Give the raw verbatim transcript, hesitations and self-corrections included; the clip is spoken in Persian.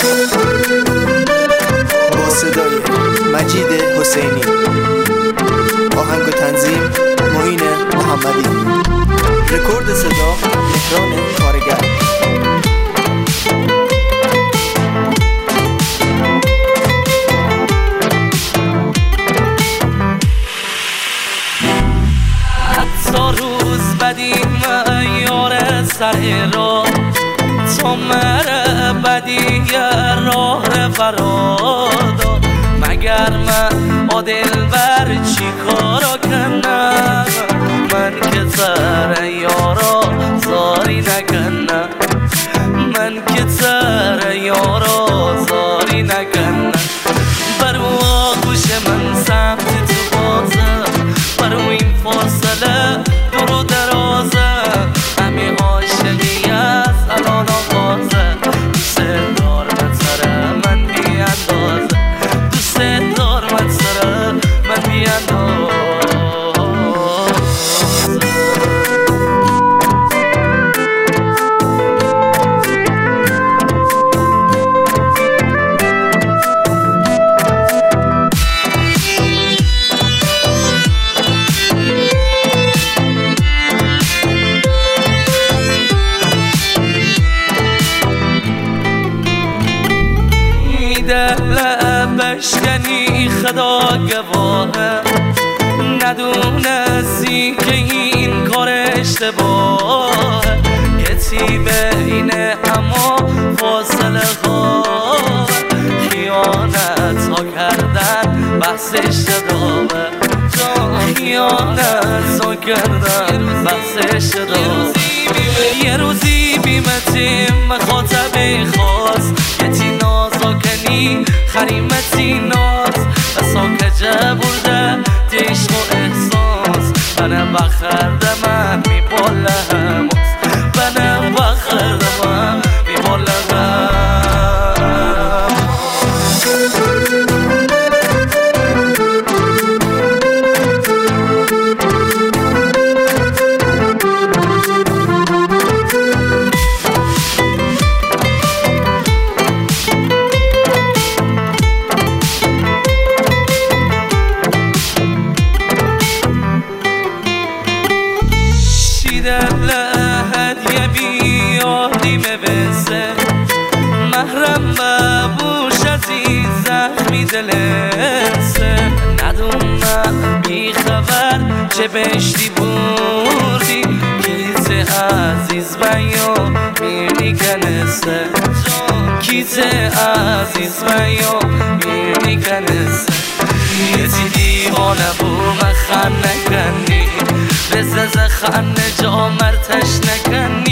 با صدای مجید حسینی، آهنگ و تنظیم معین محمدی، رکورد صدا مهران کارگر. حتی روز بدیم یار سر را تو مره بدی راه فرادا، مگر من آدل بر چی کارا کنم؟ من که تر یارا زاری نکنم، من که تر یارا زاری نکنم. برو آگوش من سمت تو بازم، برو این فاصله برو درازه، همه عاشقی از الان آغازه. دوست دار من سره من بیاندازه، دوست دار من سره من بیاندازه. بشکنی خدا گواهه، ندونستی که این کار اشتباهه. کسی بینه اما فاصله ها، خیانت ها کردن بحث اشتباهه، خیانت ها کردن بحث اشتباهه. یه روزی بیمتیم مخاطب خاص، یتی نازا کنی خریمتی ناز، بسا کجه برده دیشق و احساس. بنه بخرده من می باله هماس، بنه بخرده من می باله هدیه بیادی مبسه، محرم ببوش از این زخمی دلسه. ندونم بی خبر چه بشتی بردی، کیسه عزیز و یا میرنی کنسه، کیسه عزیز و یا میرنی کنسه. یه دیوانه بو مخن نکنی، بزز خن جا مرتش نکنی.